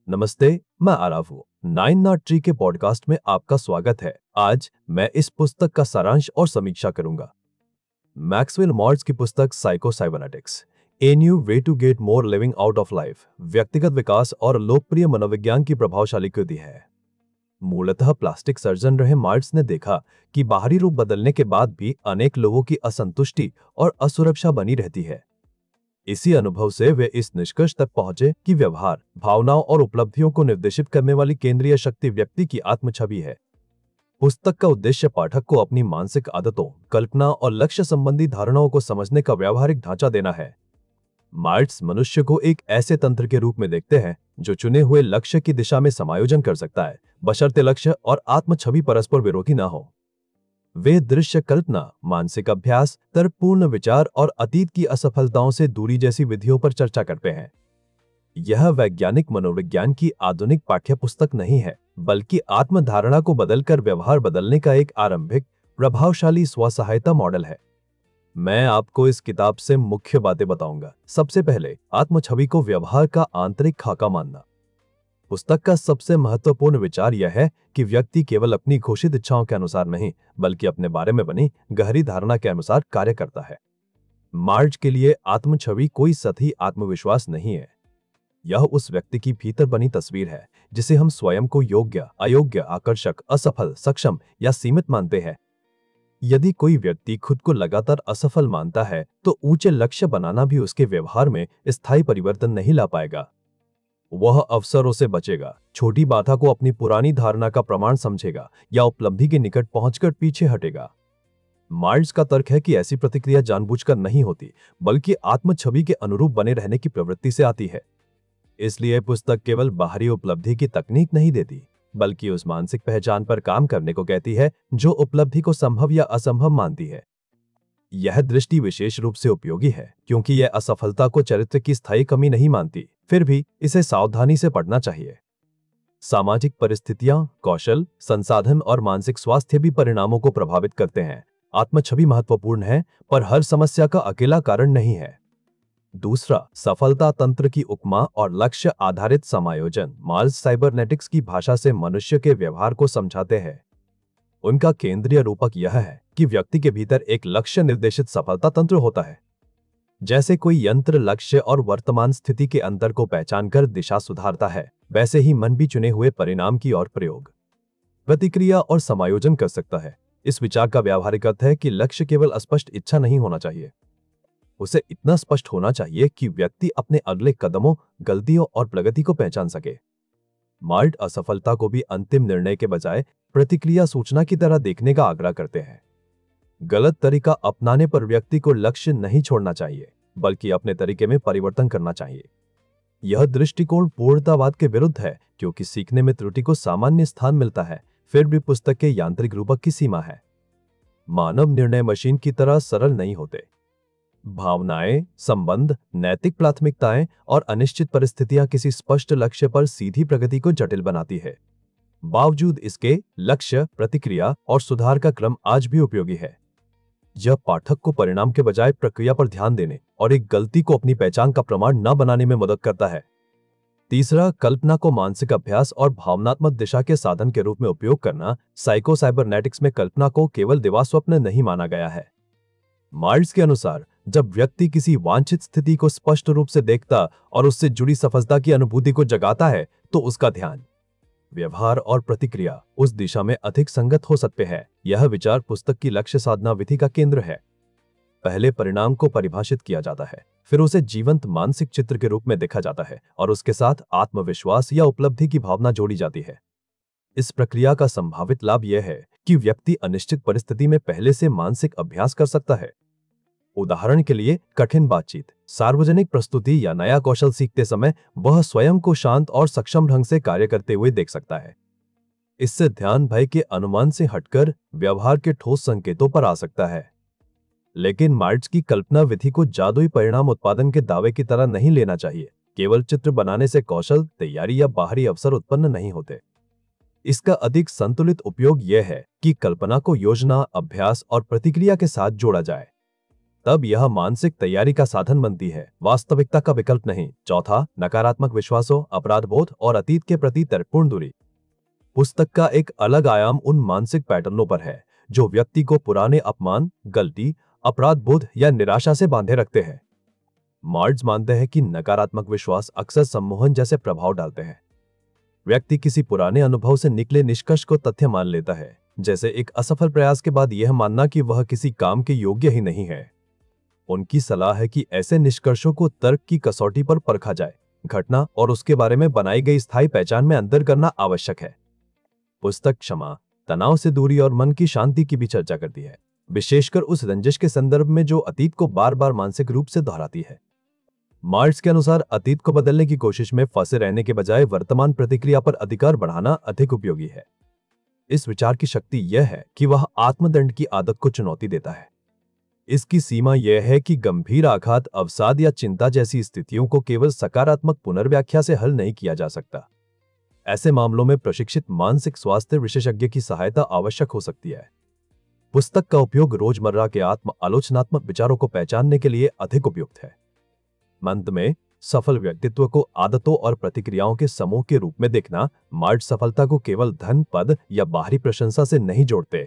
नमस्ते, मैं आराव हूँ। नाइन नॉट ट्री के पॉडकास्ट में आपका स्वागत है। आज मैं इस पुस्तक का सारांश और समीक्षा करूंगा। मैक्सवेल मॉर्ट्ज की पुस्तक psycho cybernetics, a new way to get more living out of life, व्यक्तिगत विकास और लोकप्रिय मनोविज्ञान की प्रभावशाली कृति है। मूलतः प्लास्टिक सर्जन रहे मार्ट्स ने देखा कि बाहरी रूप बदलने के बाद भी अनेक लोगों की असंतुष्टि और असुरक्षा बनी रहती है। इसी अनुभव से वे इस निष्कर्ष तक पहुंचे कि व्यवहार, भावनाओं और उपलब्धियों को निर्देशित करने वाली केंद्रीय शक्ति व्यक्ति की आत्मछवि है। पुस्तक का उद्देश्य पाठक को अपनी मानसिक आदतों, कल्पना और लक्ष्य संबंधी धारणाओं को समझने का व्यावहारिक ढांचा देना है। मार्क्स मनुष्य को एक ऐसे तंत्र के रूप में देखते हैं जो चुने हुए लक्ष्य की दिशा में समायोजन कर सकता है, बशर्ते लक्ष्य और आत्मछवि परस्पर विरोधी ना हो। वे दृश्य कल्पना, मानसिक अभ्यास, तर्कपूर्ण विचार और अतीत की असफलताओं से दूरी जैसी विधियों पर चर्चा करते हैं। यह वैज्ञानिक मनोविज्ञान की आधुनिक पाठ्यपुस्तक नहीं है, बल्कि आत्मधारणा को बदलकर व्यवहार बदलने का एक आरंभिक, प्रभावशाली स्व-सहायता मॉडल है। मैं आपको इस किताब से मुख्य बातें बताऊंगा। सबसे पहले, आत्मछवि को व्यवहार का आंतरिक खाका मानना। पुस्तक का सबसे महत्वपूर्ण विचार यह है कि व्यक्ति केवल अपनी घोषित इच्छाओं के अनुसार नहीं, बल्कि अपने बारे में बनी गहरी धारणा के अनुसार कार्य करता है। मार्ज के लिए आत्मछवि कोई सतही आत्मविश्वास नहीं है। यह उस व्यक्ति की भीतर बनी तस्वीर है जिसे हम स्वयं को योग्य, अयोग्य, आकर्षक, असफल, सक्षम या सीमित मानते हैं। यदि कोई व्यक्ति खुद को लगातार असफल मानता है, तो ऊंचे लक्ष्य बनाना भी उसके व्यवहार में स्थायी परिवर्तन नहीं ला पाएगा। वह अवसरों से बचेगा, छोटी बाधा को अपनी पुरानी धारणा का प्रमाण समझेगा या उपलब्धि के निकट पहुंचकर पीछे हटेगा। मार्क्स का तर्क है कि ऐसी प्रतिक्रिया जानबूझकर नहीं होती, बल्कि आत्मछवि के अनुरूप बने रहने की प्रवृत्ति से आती है। इसलिए पुस्तक केवल बाहरी उपलब्धि की तकनीक नहीं देती, बल्कि उस मानसिक पहचान पर काम करने को कहती है जो उपलब्धि को संभव या असंभव मानती है। यह दृष्टि विशेष रूप से उपयोगी है क्योंकि यह असफलता को चरित्र की स्थायी कमी नहीं मानती, फिर भी इसे सावधानी से पढ़ना चाहिए। सामाजिक परिस्थितियां, कौशल, संसाधन और मानसिक स्वास्थ्य भी परिणामों को प्रभावित करते हैं। आत्मछवि महत्वपूर्ण है, पर हर समस्या का अकेला कारण नहीं है। दूसरा, सफलता तंत्र की उपमा और लक्ष्य आधारित समायोजन। मार्क्स साइबरनेटिक्स की भाषा से मनुष्य के व्यवहार को समझाते हैं। उनका केंद्रीय रूपक यह है कि व्यक्ति के भीतर एक लक्ष्य निर्देशित सफलता तंत्र होता है। जैसे कोई यंत्र लक्ष्य और वर्तमान स्थिति के अंतर को पहचानकर दिशा सुधारता है, वैसे ही मन भी चुने हुए परिणाम की ओर प्रयोग, प्रतिक्रिया और समायोजन कर सकता है। इस विचार का व्यावहारिक अर्थ है कि लक्ष्य केवल स्पष्ट इच्छा नहीं होना चाहिए, उसे इतना स्पष्ट होना चाहिए कि व्यक्ति अपने अगले कदमों, गलतियों और प्रगति को पहचान सके। मार्ट असफलता को भी अंतिम निर्णय के बजाय प्रतिक्रिया सूचना की तरह देखने का आग्रह करते हैं। गलत तरीका अपनाने पर व्यक्ति को लक्ष्य नहीं छोड़ना चाहिए, बल्कि अपने तरीके में परिवर्तन करना चाहिए। यह दृष्टिकोण पूर्णतावाद के विरुद्ध है, क्योंकि सीखने में त्रुटि को सामान्य स्थान मिलता है, फिर भी पुस्तक के यांत्रिक रूपक की सीमा है। मानव निर्णय मशीन की तरह सरल नहीं होते। भावनाएं, संबंध, नैतिक प्राथमिकताएं और अनिश्चित परिस्थितियां किसी स्पष्ट लक्ष्य पर सीधी प्रगति को जटिल बनाती है। बावजूद इसके, लक्ष्य, प्रतिक्रिया और सुधार का क्रम आज भी उपयोगी है। यह पाठक को परिणाम के बजाय प्रक्रिया पर ध्यान देने और एक गलती को अपनी पहचान का प्रमाण न बनाने में मदद करता है। तीसरा, कल्पना को मानसिक अभ्यास और भावनात्मक दिशा के साधन के रूप में उपयोग करना। साइको साइबरनेटिक्स में कल्पना को केवल दिवास्वप्न नहीं माना गया है। मार्क्स के अनुसार, जब व्यक्ति किसी वांछित स्थिति को स्पष्ट रूप से देखता और उससे जुड़ी सफलता की अनुभूति को जगाता है, तो उसका ध्यान, व्यवहार और प्रतिक्रिया उस दिशा में अधिक संगत हो सकते हैं। यह विचार पुस्तक की लक्ष्य साधना विधि का केंद्र है। पहले परिणाम को परिभाषित किया जाता है, फिर उसे जीवंत मानसिक चित्र के रूप में देखा जाता है और उसके साथ आत्मविश्वास या उपलब्धि की भावना जोड़ी जाती है। इस प्रक्रिया का संभावित लाभ यह है कि व्यक्ति अनिश्चित परिस्थिति में पहले से मानसिक अभ्यास कर सकता है। उदाहरण के लिए, कठिन बातचीत, सार्वजनिक प्रस्तुति या नया कौशल सीखते समय वह स्वयं को शांत और सक्षम ढंग से कार्य करते हुए देख सकता है। इससे ध्यान भय के अनुमान से हटकर व्यवहार के ठोस संकेतों पर आ सकता है। लेकिन मार्क्स की कल्पना विधि को जादुई परिणाम उत्पादन के दावे की तरह नहीं लेना चाहिए। केवल चित्र बनाने से कौशल, तैयारी या बाहरी अवसर उत्पन्न नहीं होते। इसका अधिक संतुलित उपयोग यह है कि कल्पना को योजना, अभ्यास और प्रतिक्रिया के साथ जोड़ा जाए। तब यह मानसिक तैयारी का साधन बनती है, वास्तविकता का विकल्प नहीं। चौथा, नकारात्मक विश्वासों, अपराध बोध और अतीत के प्रति तर्कपूर्ण दूरी। पुस्तक का एक अलग आयाम उन मानसिक पैटर्नों पर है जो व्यक्ति को पुराने अपमान, गलती, अपराध बोध या निराशा से बांधे रखते हैं। मार्ट्स मानते हैं कि नकारात्मक विश्वास अक्सर सम्मोहन जैसे प्रभाव डालते हैं। व्यक्ति किसी पुराने अनुभव से निकले निष्कर्ष को तथ्य मान लेता है, जैसे एक असफल प्रयास के बाद यह मानना कि वह किसी काम के योग्य ही नहीं है। उनकी सलाह है कि ऐसे निष्कर्षों को तर्क की कसौटी पर परखा जाए, घटना और उसके बारे में बनाई गई स्थायी पहचान में अंतर करना आवश्यक है। पुस्तक क्षमा, तनाव से दूरी और मन की शांति की भी चर्चा करती है, विशेषकर उस रंजिश के संदर्भ में जो अतीत को बार बार मानसिक रूप से दोहराती है। मार्क्स के अनुसार अतीत को बदलने की कोशिश में फंसे रहने के बजाय वर्तमान प्रतिक्रिया पर अधिकार बढ़ाना अधिक उपयोगी है। इस विचार की शक्ति यह है कि वह आत्मदंड की आदत को चुनौती देता है। इसकी सीमा यह है कि गंभीर आघात, अवसाद या चिंता जैसी स्थितियों को केवल सकारात्मक पुनर्व्याख्या से हल नहीं किया जा सकता। ऐसे मामलों में प्रशिक्षित मानसिक स्वास्थ्य विशेषज्ञ की सहायता आवश्यक हो सकती है। पुस्तक का उपयोग रोजमर्रा के आत्म आलोचनात्मक विचारों को पहचानने के लिए अधिक उपयुक्त है। अंत में, सफल व्यक्तित्व को आदतों और प्रतिक्रियाओं के समूह के रूप में देखना। मार्क्स सफलता को केवल धन, पद या बाहरी प्रशंसा से नहीं जोड़ते।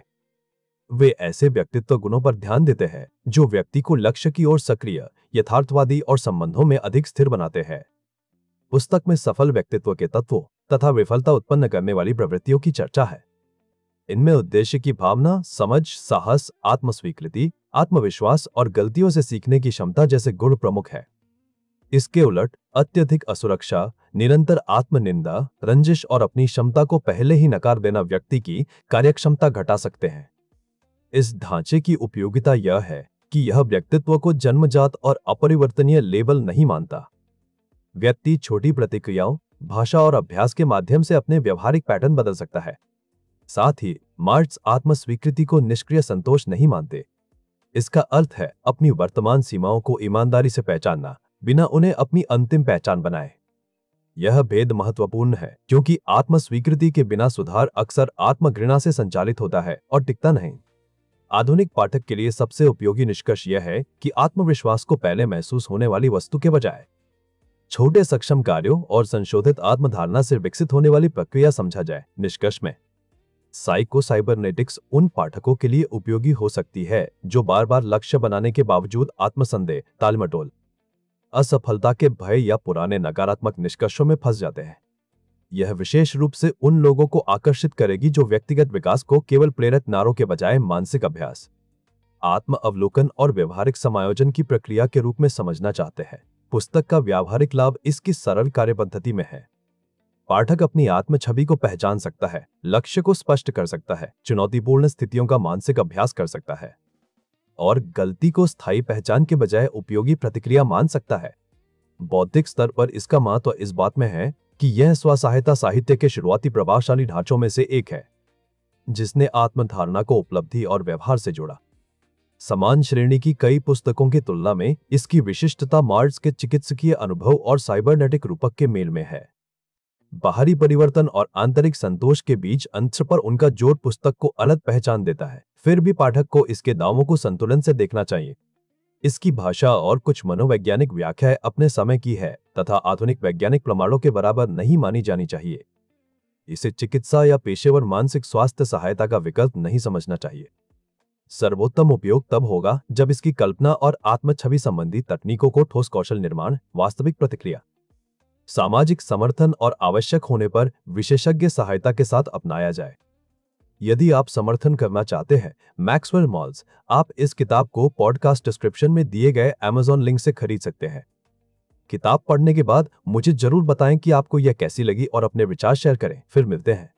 वे ऐसे व्यक्तित्व गुणों पर ध्यान देते हैं जो व्यक्ति को लक्ष्य की ओर सक्रिय, यथार्थवादी और संबंधों में अधिक स्थिर बनाते हैं। पुस्तक में सफल व्यक्तित्व के तत्वों तथा विफलता उत्पन्न करने वाली प्रवृत्तियों की चर्चा है। इनमें उद्देश्य की भावना, समझ, साहस, आत्मस्वीकृति, आत्मविश्वास और गलतियों से सीखने की क्षमता जैसे गुण प्रमुख है। इसके उलट अत्यधिक असुरक्षा, निरंतर आत्मनिंदा, रंजिश और अपनी क्षमता को पहले ही नकार देना व्यक्ति की कार्यक्षमता घटा सकते हैं। इस ढांचे की उपयोगिता यह है कि यह व्यक्तित्व को जन्मजात और अपरिवर्तनीय लेबल नहीं मानता। व्यक्ति छोटी प्रतिक्रियाओं, भाषा और अभ्यास के माध्यम से अपने व्यवहारिक पैटर्न बदल सकता है। साथ ही मार्क्स आत्मस्वीकृति को निष्क्रिय संतोष नहीं मानते। इसका अर्थ है अपनी वर्तमान सीमाओं को ईमानदारी से पहचानना, बिना उन्हें अपनी अंतिम पहचान बनाए। यह भेद महत्वपूर्ण है क्योंकि आत्मस्वीकृति के बिना सुधार अक्सर आत्मघृणा से संचालित होता है और टिकता नहीं। आधुनिक पाठक के लिए सबसे उपयोगी निष्कर्ष यह है कि आत्मविश्वास को पहले महसूस होने वाली वस्तु के बजाय छोटे सक्षम कार्यों और संशोधित आत्मधारणा से विकसित होने वाली प्रक्रिया समझा जाए। निष्कर्ष में, साइको साइबरनेटिक्स उन पाठकों के लिए उपयोगी हो सकती है जो बार बार लक्ष्य बनाने के बावजूद आत्मसंदेह, टालमटोल, असफलता के भय या पुराने नकारात्मक निष्कर्षों में फंस जाते हैं। यह विशेष रूप से उन लोगों को आकर्षित करेगी जो व्यक्तिगत विकास को केवल प्रेरक नारों के बजाय मानसिक अभ्यास, आत्म अवलोकन और व्यवहारिक समायोजन की प्रक्रिया के रूप में समझना चाहते हैं। पुस्तक का व्यावहारिक लाभ इसकी सरल कार्यपद्धति में है। पाठक अपनी आत्म छवि को पहचान सकता है, लक्ष्य को स्पष्ट कर सकता है, चुनौतीपूर्ण स्थितियों का मानसिक अभ्यास कर सकता है और गलती को स्थायी पहचान के बजाय उपयोगी प्रतिक्रिया मान सकता है। बौद्धिक स्तर पर इसका महत्व इस बात में है कि यह स्वसहायता साहित्य के शुरुआती प्रभावशाली ढांचों में से एक है जिसने आत्मधारणा को उपलब्धि और व्यवहार से जोड़ा। समान श्रेणी की कई पुस्तकों की तुलना में इसकी विशिष्टता मार्क्स के चिकित्सकीय अनुभव और साइबरनेटिक रूपक के मेल में है। बाहरी परिवर्तन और आंतरिक संतोष के बीच अंतर पर उनका जोड़ पुस्तक को अलग पहचान देता है। फिर भी पाठक को इसके दावों को संतुलन से देखना चाहिए। इसकी भाषा और कुछ मनोवैज्ञानिक व्याख्याएं अपने समय की है तथा आधुनिक वैज्ञानिक प्रमाणों के बराबर नहीं मानी जानी चाहिए। इसे चिकित्सा या पेशेवर मानसिक स्वास्थ्य सहायता का विकल्प नहीं समझना चाहिए। सर्वोत्तम उपयोग तब होगा जब इसकी कल्पना और आत्म छवि संबंधी तकनीकों को ठोस कौशल निर्माण, वास्तविक प्रतिक्रिया, सामाजिक समर्थन और आवश्यक होने पर विशेषज्ञ सहायता के साथ अपनाया जाए। यदि आप समर्थन करना चाहते हैं मैक्सवेल मॉल्स, आप इस किताब को पॉडकास्ट डिस्क्रिप्शन में दिए गए Amazon लिंक से खरीद सकते हैं। किताब पढ़ने के बाद मुझे जरूर बताएं कि आपको यह कैसी लगी और अपने विचार शेयर करें। फिर मिलते हैं।